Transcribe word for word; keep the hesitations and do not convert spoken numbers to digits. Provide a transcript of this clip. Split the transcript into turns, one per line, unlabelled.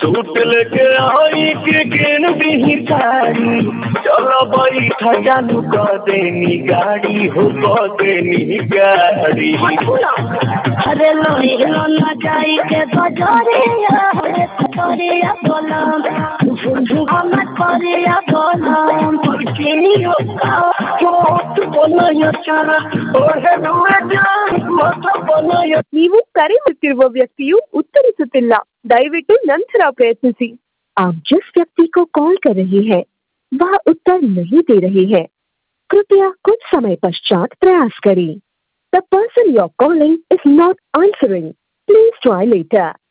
Suit लेके आई के केन भी गाड़ी चलो बैठा चालू कर देनी गाड़ी हो कर देनी गाड़ी।
अरे लोही लो ना जाई के बजरिया रे तोरिया बोलम झुझुआ मत करिया बोलम किनी हो छोट बोलया चारा ओहे नुए जान मत बोलया।
ನೀವು ಕರೆ ಮಾಡುತ್ತಿರುವ ವ್ಯಕ್ತಿಯು ಉತ್ತರಿಸುತ್ತಿಲ್ಲ, ದಯವಿಟ್ಟು ನಂತರ ಪ್ರಯತ್ನಿಸಿ। आप जिस व्यक्ति को कॉल कर रही हैं वह उत्तर नहीं दे रहे हैं, कृपया कुछ समय पश्चात प्रयास करें। The person you're calling is not answering. Please try later.